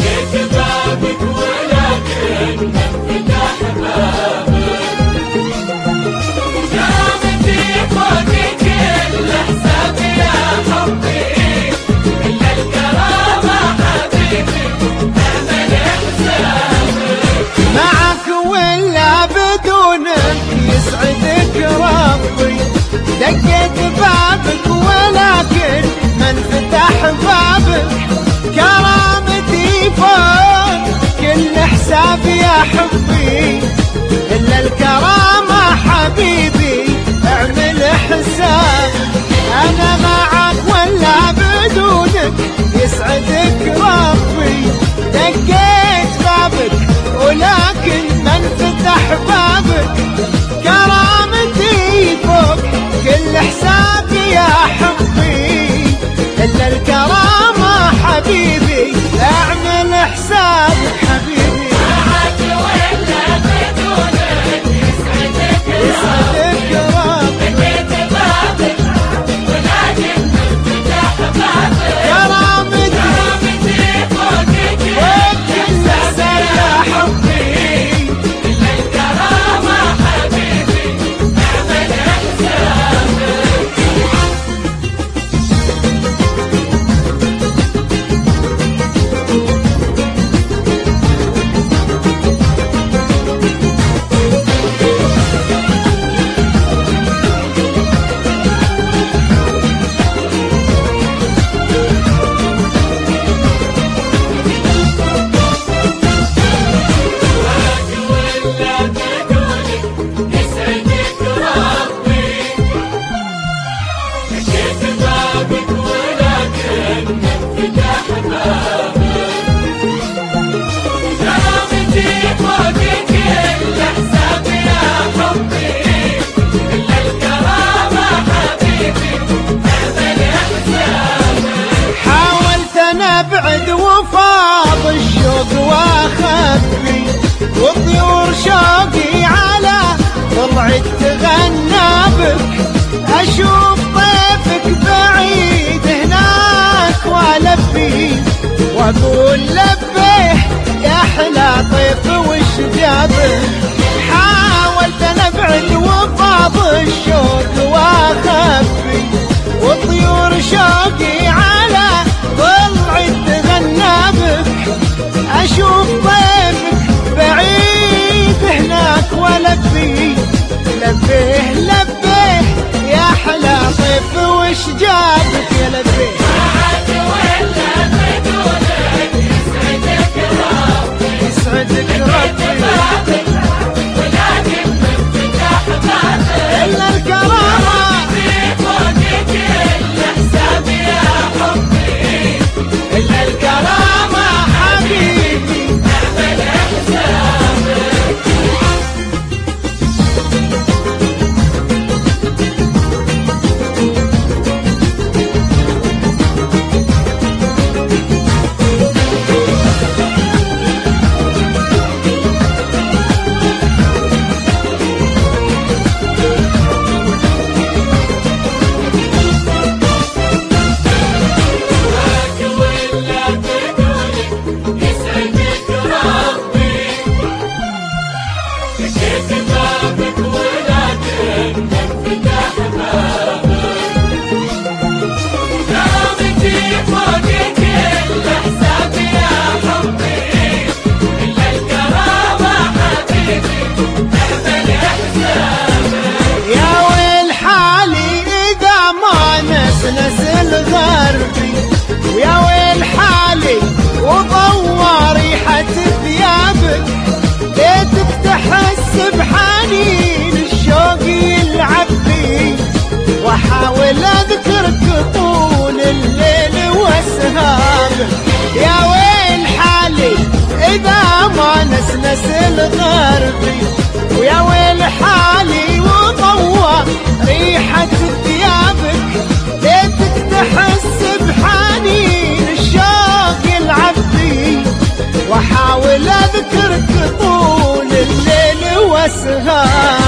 دقيت بابك ولكن من فتح بابك، كرامتي فوق كل حساب يا حبي، إلا الكرامة حبيبي اعمل حسابك. معك ولا بدونك يسعدك ربي، دقيت بابك ولكن من فتح بابك، كرامتي فوق كل حساب يا حبي، إلا الكرامة حبيبي اعمل حساب. أنا معك ولا بدونك يسعدك ربي، دقيت بابك ولكن من فتح بابك، كرامتي فوق كل حساب يا حبي، إلا الكرامة حبيبي اعمل حسابك حبيبي. معك ولا بدونك يسعدك ربي، دقيت بابك ولكن من فتح بابك، كرامتي فوق كل حساب يا حبي، إلا الكرامة حبيبي اعمل حسابك. ولا بدونك يسعدك ربي، دقيت بابك ولكن من فتح بابك، كرامتي فوق كل حساب يا حبي، إلا الكرامة حبيبي اعمل حسابك. حاولت انا ابعد وفاض الشوق واخبي، وطيور شوقي على ضلعي تغنى بك، اشوف طيفك بعيد هناك والبي، واقول لبيه يا احلى طيف وش جابه. حاولت انا ابعد وفاض الشوق واخبي، وطيور شوقي على ضلعي تغنى بك، اشوف طيفك بعيد هناك ولبي، لبيه لبيه يا احلى طيف وش جابك يا لبيه. معك ولا بدونك يسعدك ربي، يسعدك دقيت ربي، بابك ولكن من فتح بابك، إلا الكرامة فوق كل حساب يا حبي، إلا الكرامة حبيبي. اعمل حسابك. معك ولا بدونك يسعدك ربي، دقيت بابك ولكن من فتح بابك، كرامتي فوق كل حساب يا حبي، إلا الكرامة حبيبي اعمل حسابك. يا ويل حالي إذا ما نسنس الغربي، ويا ويل حالي وضوى ريحة ثيابك، ليتك تحس بحنين الشوق يلعب بي، واحاول اذكرك طول الليل واسهابك. يا ويل حالي اذا ما نسنس الغربي، ويا ويل حالي وضوى ريحة ثيابك، ليتك تحس بحنين الشوق يلعب بي، واحاول اذكرك طول الليل واسهابك.